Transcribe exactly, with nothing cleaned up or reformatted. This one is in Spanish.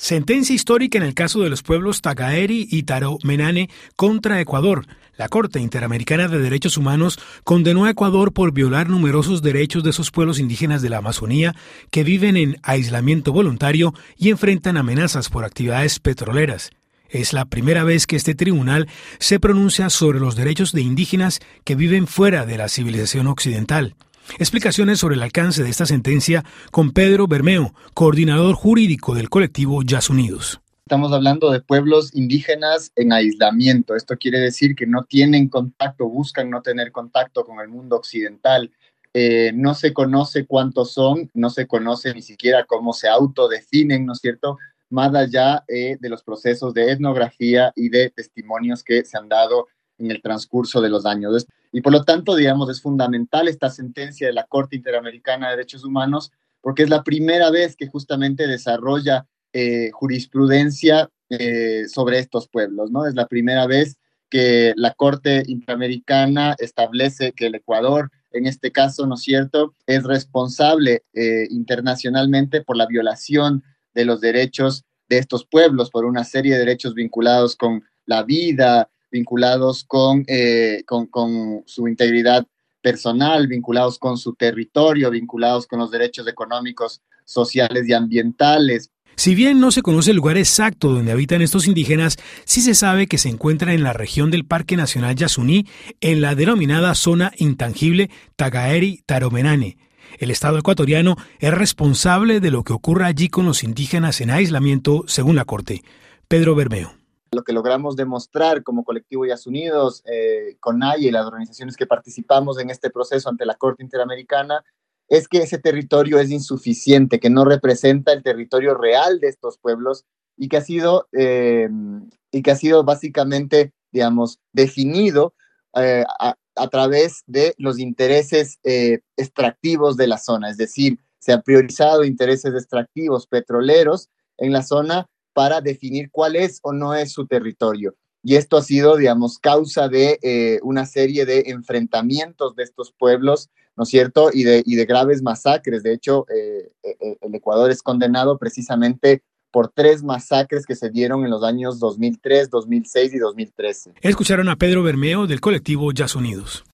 Sentencia histórica en el caso de los pueblos Tagaeri y Taromenane contra Ecuador. La Corte Interamericana de Derechos Humanos condenó a Ecuador por violar numerosos derechos de esos pueblos indígenas de la Amazonía que viven en aislamiento voluntario y enfrentan amenazas por actividades petroleras. Es la primera vez que este tribunal se pronuncia sobre los derechos de indígenas que viven fuera de la civilización occidental. Explicaciones sobre el alcance de esta sentencia con Pedro Bermeo, coordinador jurídico del colectivo Yasunidos. Estamos hablando de pueblos indígenas en aislamiento. Esto quiere decir que no tienen contacto, buscan no tener contacto con el mundo occidental. Eh, no se conoce cuántos son, no se conoce ni siquiera cómo se autodefinen, ¿no es cierto?, más allá eh, de los procesos de etnografía y de testimonios que se han dado en el transcurso de los años. Y por lo tanto, digamos, es fundamental esta sentencia de la Corte Interamericana de Derechos Humanos porque es la primera vez que justamente desarrolla eh, jurisprudencia eh, sobre estos pueblos, ¿no? Es la primera vez que la Corte Interamericana establece que el Ecuador, en este caso, ¿no es cierto?, es responsable eh, internacionalmente por la violación de los derechos de estos pueblos, por una serie de derechos vinculados con la vida, vinculados con, eh, con, con su integridad personal, vinculados con su territorio, vinculados con los derechos económicos, sociales y ambientales. Si bien no se conoce el lugar exacto donde habitan estos indígenas, sí se sabe que se encuentran en la región del Parque Nacional Yasuní, en la denominada zona intangible Tagaeri-Taromenane. El Estado ecuatoriano es responsable de lo que ocurra allí con los indígenas en aislamiento, según la Corte. Pedro Bermeo. Lo que logramos demostrar como colectivo Yasunidos, eh, CONAIE y las organizaciones que participamos en este proceso ante la Corte Interamericana, es que ese territorio es insuficiente, que no representa el territorio real de estos pueblos y que ha sido, eh, y que ha sido básicamente, digamos, definido eh, a, a través de los intereses eh, extractivos de la zona. Es decir, se han priorizado intereses extractivos petroleros en la zona para definir cuál es o no es su territorio. Y esto ha sido, digamos, causa de eh, una serie de enfrentamientos de estos pueblos, ¿no es cierto?, y de, y de graves masacres. De hecho, eh, eh, el Ecuador es condenado precisamente por tres masacres que se dieron en los años dos mil tres, dos mil seis y dos mil trece. Escucharon a Pedro Bermeo del colectivo Yasunidos.